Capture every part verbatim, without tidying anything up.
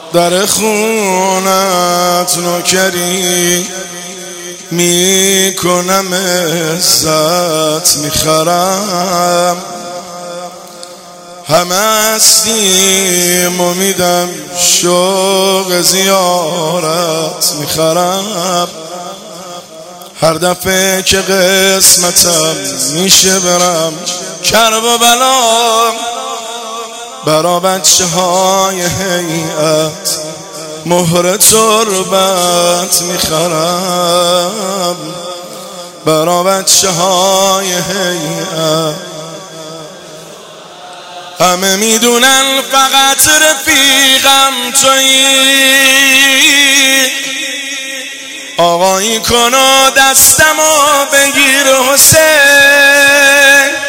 در خونت نوکری میکنم، عزت میخرم، همه هستیم امیدم، شوق زیارت میخرم. هر دفعه که قسمتم میشه برم کرب و بلا، برا بچه های هیئت مهر تربت میخرم، برا بچه های هیئت. همه میدونن فقط رفیقم تویی، آقایی کن و دستمو بگیر حسین،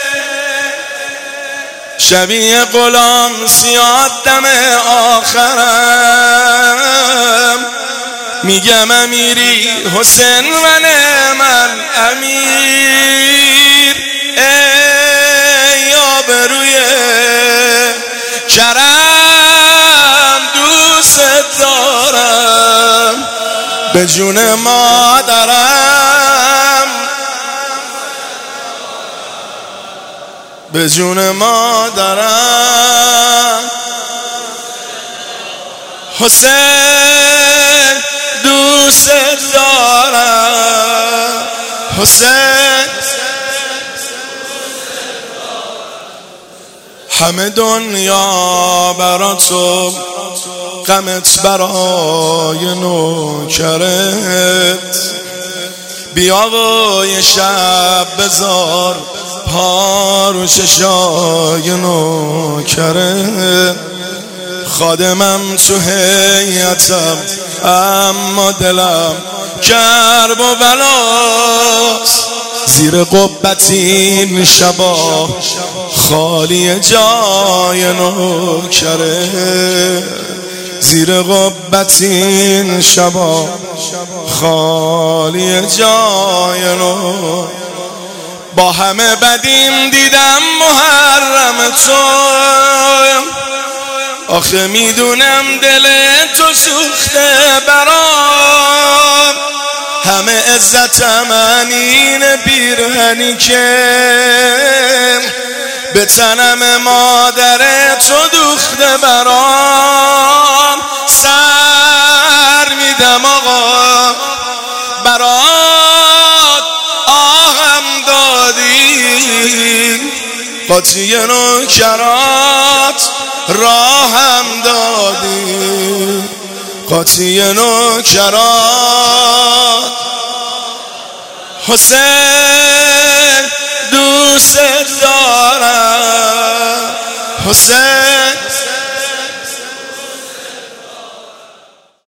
شبیه غلام زیاد دم آخرم، میگم امیری حسین و نعم الامیر. ای آبروی کرم دوست دارم، به جون مادرم، به جون مادرم. حسین دوست دارم، حسین. همه دنیا برا تو، غمت برای نوکرت، بیا و یه شب بذار پا رو چشای نوکرت. خادمم تو هیئتم اما دلم کرب و بلاست، زیر قبت این شبا خالی جای نوکره، زیر قبت این شبا خالی جای نو. با همه بدیم دیدم محرم تو، آخه میدونم دل تو سوخته برام، همه عزتم این پیرهنی که به تنم مادر تو دوخته برام. سر میدم آقا برات آهم دادی، قاطی نوکرات راهم دادی، قاطی نوکرات. حسین دوست دارم، حسین.